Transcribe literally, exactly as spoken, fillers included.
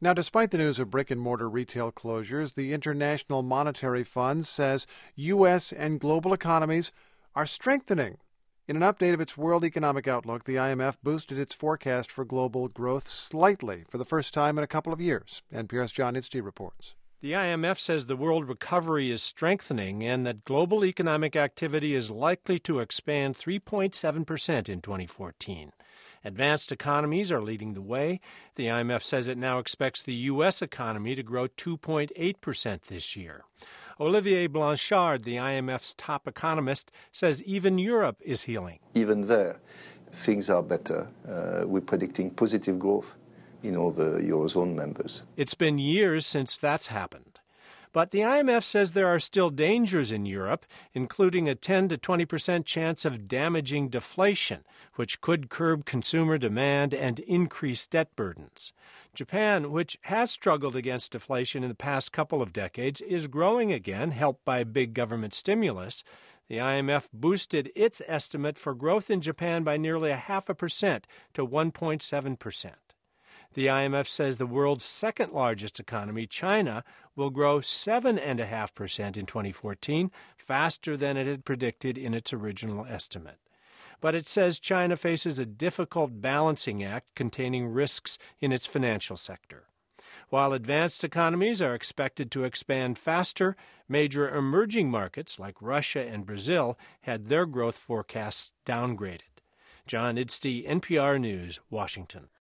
Now, despite the news of brick-and-mortar retail closures, the International Monetary Fund says U S and global economies are strengthening. In an update of its World Economic Outlook, the I M F boosted its forecast for global growth slightly for the first time in a couple of years. N P R's John Idsty reports. The I M F says the world recovery is strengthening and that global economic activity is likely to expand three point seven percent in twenty fourteen. Advanced economies are leading the way. The I M F says it now expects the U S economy to grow two point eight percent this year. Olivier Blanchard, the I M F's top economist, says even Europe is healing. Even there, things are better. Uh, we're predicting positive growth in all the Eurozone members. It's been years since that's happened. But the I M F says there are still dangers in Europe, including a ten to twenty percent chance of damaging deflation, which could curb consumer demand and increase debt burdens. Japan, which has struggled against deflation in the past couple of decades, is growing again, helped by big government stimulus. The I M F boosted its estimate for growth in Japan by nearly a half a percent to one point seven percent. The I M F says the world's second largest economy, China, will grow seven point five percent in twenty fourteen, faster than it had predicted in its original estimate. But it says China faces a difficult balancing act containing risks in its financial sector. While advanced economies are expected to expand faster, major emerging markets like Russia and Brazil had their growth forecasts downgraded. John Idsty, N P R News, Washington.